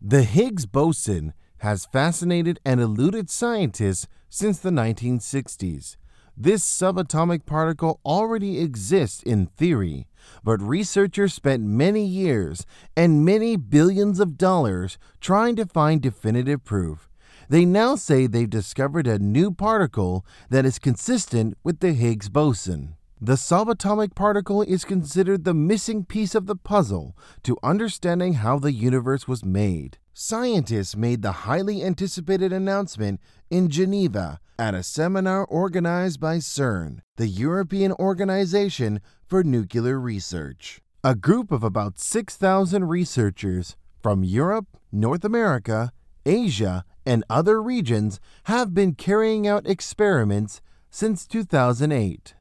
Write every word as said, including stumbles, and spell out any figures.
The Higgs boson has fascinated and eluded scientists since the nineteen sixties. This subatomic particle already exists in theory, but researchers spent many years and many billions of dollars trying to find definitive proof. They now say they've discovered a new particle that is consistent with the Higgs boson. The subatomic particle is considered the missing piece of the puzzle to understanding how the universe was made. Scientists made the highly anticipated announcement in Geneva at a seminar organized by CERN, the European Organization for Nuclear Research. A group of about six thousand researchers from Europe, North America, Asia, and other regions have been carrying out experiments since two thousand eight.